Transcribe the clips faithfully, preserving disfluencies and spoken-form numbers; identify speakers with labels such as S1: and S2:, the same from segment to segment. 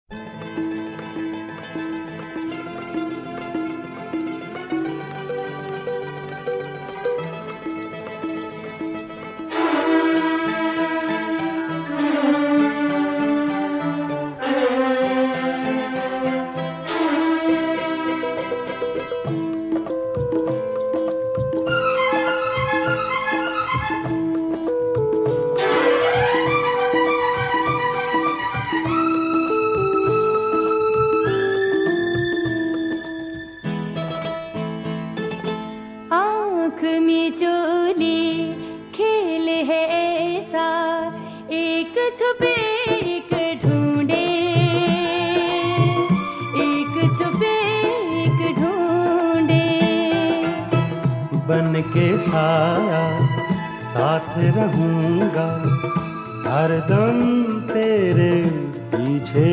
S1: बन के साया साथ रहूंगा हरदम तेरे पीछे,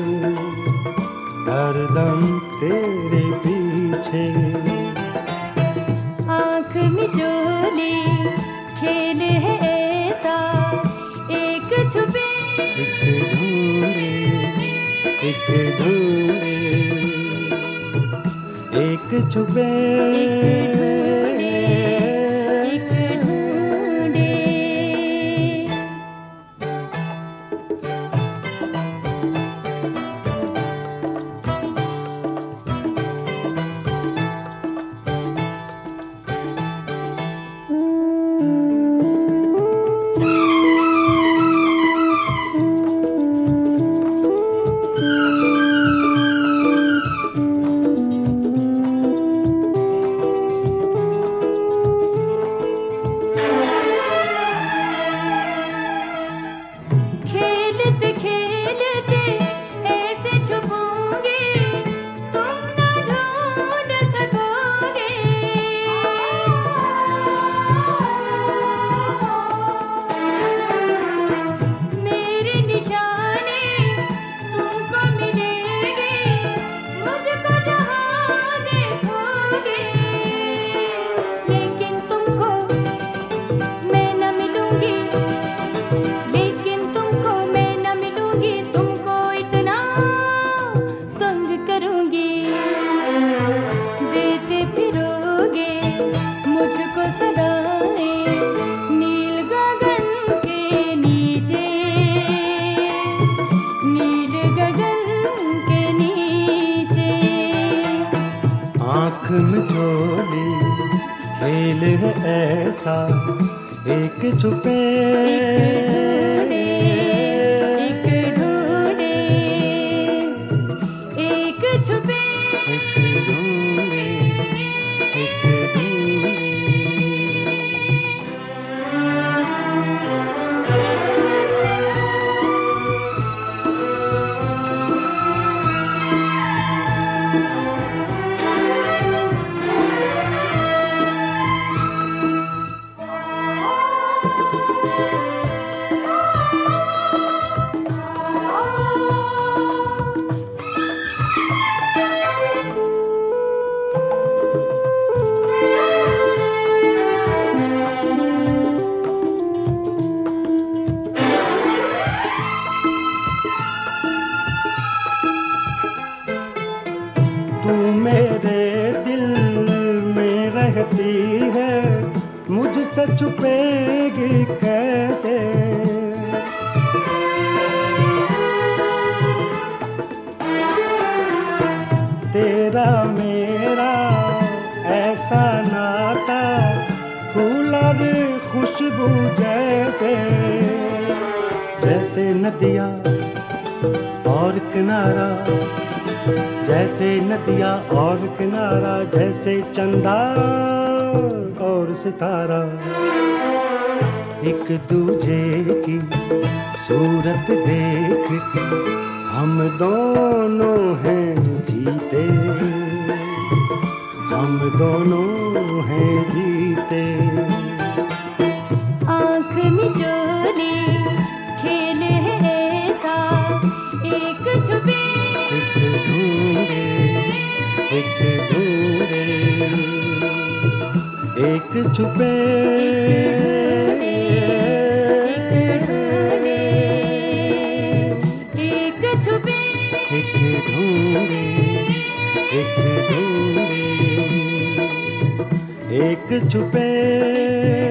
S1: हरदम तेरे पीछे।
S2: आँख में चोली खेल है ऐसा, एक छुपे
S1: एक ढूंढे, एक ढूंढे, एक छुपे आँख में चोली खेल है ऐसा, एक छुपे
S2: एक ढूंढे, एक छुपे
S1: एक ढूंढे, एक ढूंढे। तू मेरे दिल में रहती है, मुझसे छुपेगी कैसे। तेरा मेरा ऐसा नाता, फूल और खुशबू जैसे, जैसे नदियाँ और किनारा, जैसे नदियाँ और किनारा, जैसे चंदा और सितारा। एक दूजे की सूरत देख के हम दोनों हैं जीते, हम दोनों हैं जीते।
S2: आँख में चोली खेल है ऐसा, एक छुपे
S1: एक ढूंढे, एक ढूंढे, एक छुपे
S2: एक छुपे
S1: एक ढूंढे एक ढूंढे, एक छुपे